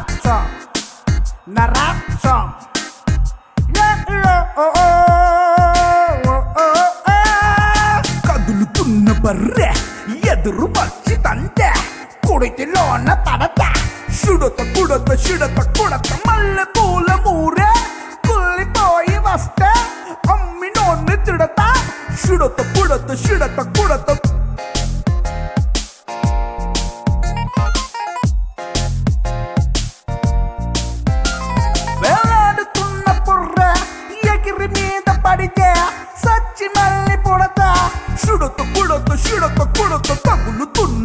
rap song, na rap song. కదులుతున్న బర్రె ఎదురు వచ్చి తంటే కుడితిలోన తడత షుడత కుడత షుడత కుడత మల్లె పూల మూరే కుళ్ళిపోయి వస్తే అమ్మి నోన్ని తిడత షుడత కుడత షుడత కుడత వేలాడుతున్న బుర్రె ఎగిరి మీద పడితే సచ్చి మళ్ళీ పుడత షుడత కుడత షుడత కుడత తగులుతున్న